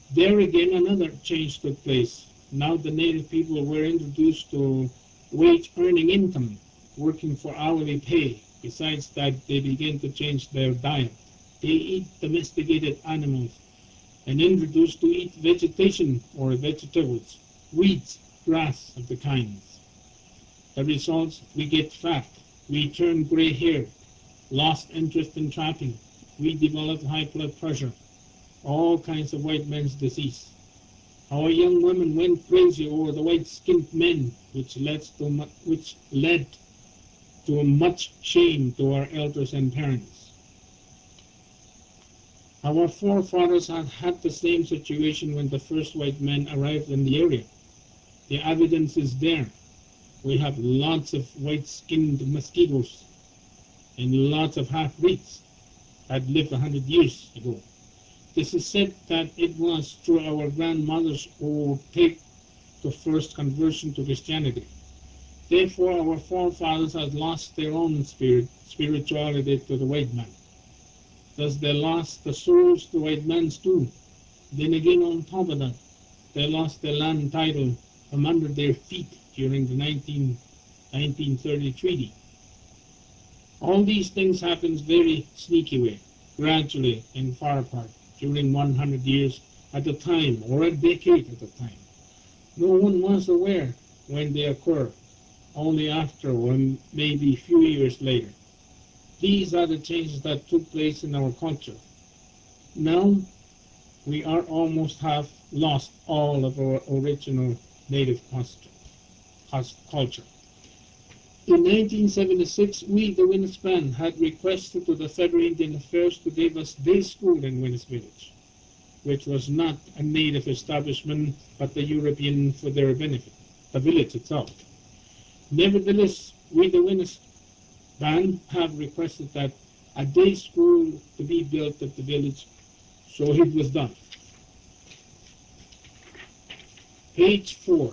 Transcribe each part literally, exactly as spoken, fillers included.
There again another change took place. Now the native people were introduced to wage earning income, working for hourly pay. Besides that, they began to change their diet. They eat domesticated animals and introduced to eat vegetation or vegetables, weeds, grass of the kinds. The results, we get fat, we turn gray hair, lost interest in trapping, we develop high blood pressure, all kinds of white man's disease. Our young women went crazy over the white-skinned men, which led to mu- which led to much shame to our elders and parents. Our forefathers had had the same situation when the first white men arrived in the area. The evidence is there. We have lots of white-skinned mosquitoes and lots of half-breeds that lived a hundred years ago. This is said that it was through our grandmothers who take the first conversion to Christianity. Therefore, our forefathers had lost their own spirit, spirituality to the white man. Thus, they lost the souls to white man's too. Then again, on top of that, they lost their land title from under their feet during the nineteen, nineteen thirty treaty. All these things happened very sneaky way, gradually and far apart, during one hundred years at a time, or a decade at a time. No one was aware when they occur, only after, or maybe a few years later. These are the changes that took place in our culture. Now, we are almost have lost all of our original native culture. In nineteen seventy-six, we, the Winnis Band, had requested to the Federal Indian Affairs to give us day school in Winnis Village, which was not a native establishment, but the European for their benefit, the village itself. Nevertheless, we, the Winnis Band, have requested that a day school to be built at the village, so it was done. Page four.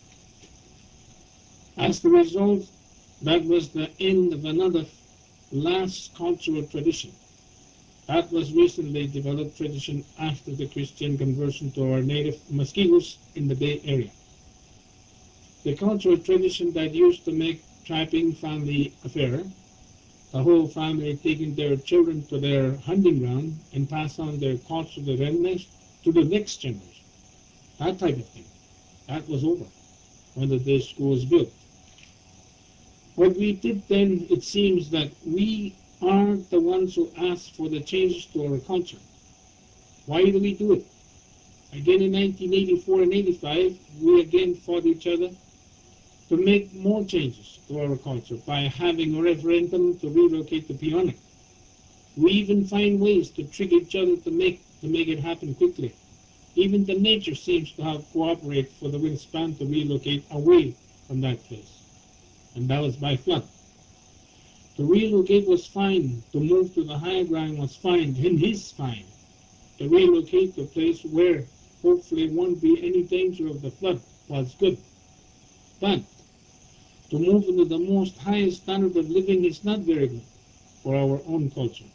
As the result, that was the end of another last cultural tradition. That was recently developed tradition after the Christian conversion to our native mosquitoes in the Bay Area. The cultural tradition that used to make trapping family affair, the whole family taking their children to their hunting ground and pass on their culture to the next, to the next generation. That type of thing. That was over when the day school was built. What we did then, it seems that we are the ones who asked for the changes to our culture. Why do we do it? Again in nineteen eighty-four and eighty-five, we again fought each other to make more changes to our culture by having a referendum to relocate to Peonic. We even find ways to trick each other to make to make it happen quickly. Even the nature seems to have cooperated for the Winnis Band to relocate away from that place. And that was by flood. To relocate was fine. To move to the higher ground was fine, and is fine. To relocate to a place where hopefully won't be any danger of the flood was good. But to move into the most highest standard of living is not very good for our own culture.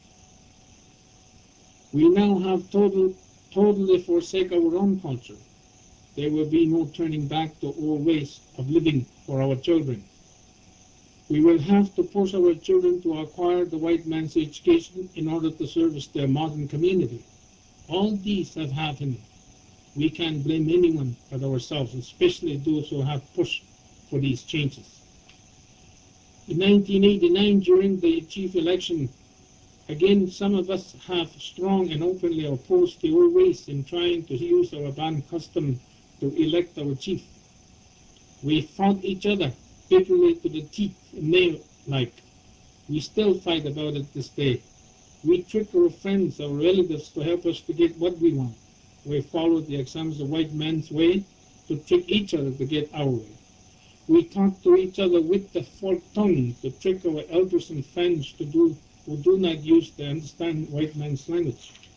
We now have total, totally forsake our own culture. There will be no turning back to old ways of living for our children. We will have to push our children to acquire the white man's education in order to service their modern community. All these have happened. We can't blame anyone but ourselves, especially those who have pushed for these changes. In nineteen eighty-nine, during the chief election, again, some of us have strong and openly opposed the old ways in trying to use our band custom to elect our chief. We fought each other bitterly to the teeth and nail-like. We still fight about it this day. We trick our friends, our relatives, to help us to get what we want. We follow the examples of white man's way to trick each other to get our way. We talk to each other with the forked tongue to trick our elders and friends to do who do not use to understand white man's language.